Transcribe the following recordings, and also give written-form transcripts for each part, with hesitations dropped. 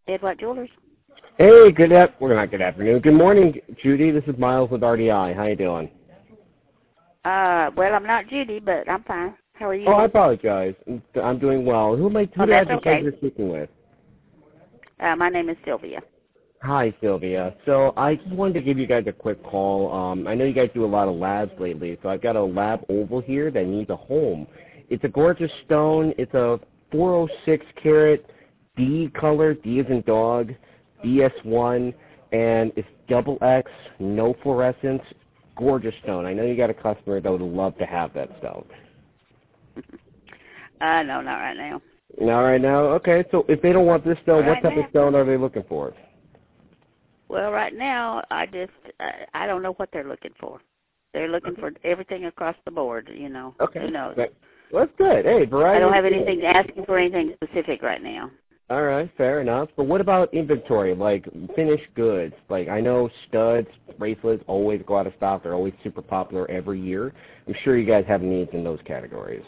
Ed White Jewelers. Hey, well, not good afternoon. Good morning, Judy. This is Miles with RDI. How you doing? Well, I'm not Judy, but I'm fine. How are you? Oh, I apologize. I'm doing well. Who do I have the pleasure of speaking with? My name is Sylvia. Hi, Sylvia. So I just wanted to give you guys a quick call. I know you guys do a lot of labs lately, so I've got a lab oval here that needs a home. It's a gorgeous stone. It's a 406 carat D color, D as in dog, BS1, and it's double X, no fluorescence, gorgeous stone. I know you got a customer that would love to have that stone. No, not right now. Not right now? Okay, so if they don't want this stone, what type of stone are they looking for? Well, right now, I don't know what they're looking for. They're looking for everything across the board, you know. Okay. Who knows? Well, that's good. Hey, variety. I don't have anything asking for anything specific right now. All right, fair enough. But what about inventory, like finished goods? Like I know studs, bracelets always go out of stock. They're always super popular every year. I'm sure you guys have needs in those categories.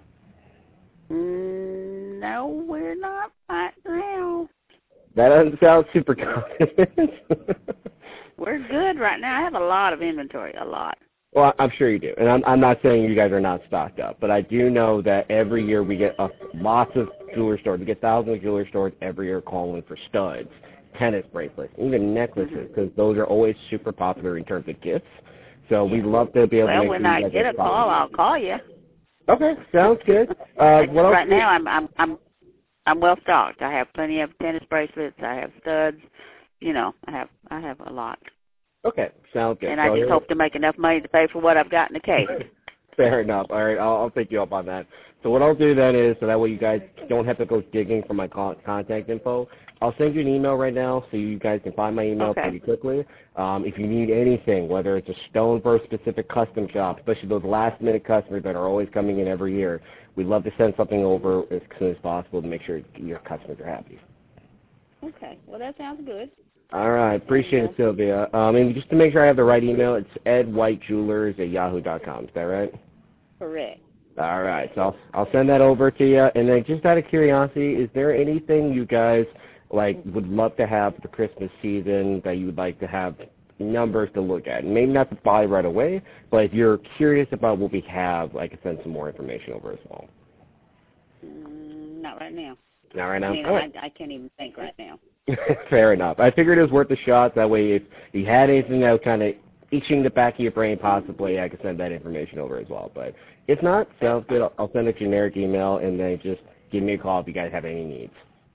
No, we're not right now. That doesn't sound super confident. We're good right now. I have a lot of inventory, a lot. Well, I'm sure you do. And I'm not saying you guys are not stocked up, but I do know that every year we get lots of jewelry stores. We get thousands of jewelry stores every year calling for studs, tennis bracelets, even necklaces, because those are always super popular in terms of gifts. So we'd love to be able to make when I get a call, I'll call you. Okay, sounds good. Right now, I'm well stocked. I have plenty of tennis bracelets. I have studs. You know, I have a lot. Okay, sounds good. And I just hope to make enough money to pay for what I've got in the case. Fair enough. All right, I'll take you up on that. So what I'll do then is, so that way you guys don't have to go digging for my contact info, I'll send you an email right now so you guys can find my email pretty quickly. If you need anything, whether it's a stone for a specific custom shop, especially those last-minute customers that are always coming in every year, we'd love to send something over as soon as possible to make sure your customers are happy. Okay. Well, that sounds good. All right. Appreciate it, Sylvia. And just to make sure I have the right email, it's edwhitejewelers@yahoo.com. Is that right? Correct. All right. So I'll send that over to you. And then just out of curiosity, is there anything you guys would love to have for the Christmas season that you would like to have numbers to look at? Maybe not to buy right away, but if you're curious about what we have, I can send some more information over as well. Not right now. Not right now? I can't even think right now. Fair enough. I figured it was worth a shot. That way, if you had anything that was kind of itching the back of your brain, possibly, I could send that information over as well. But if not, sounds good. I'll send a generic email, and then just give me a call if you guys have any needs.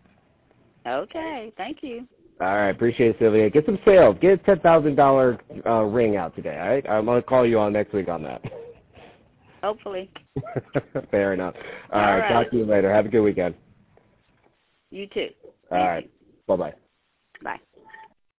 Okay. Thank you. All right. Appreciate it, Sylvia. Get some sales. Get a $10,000 ring out today, all right? I'm going to call you on next week on that. Hopefully. Fair enough. All right. Talk to you later. Have a good weekend. You too. All right. Bye-bye.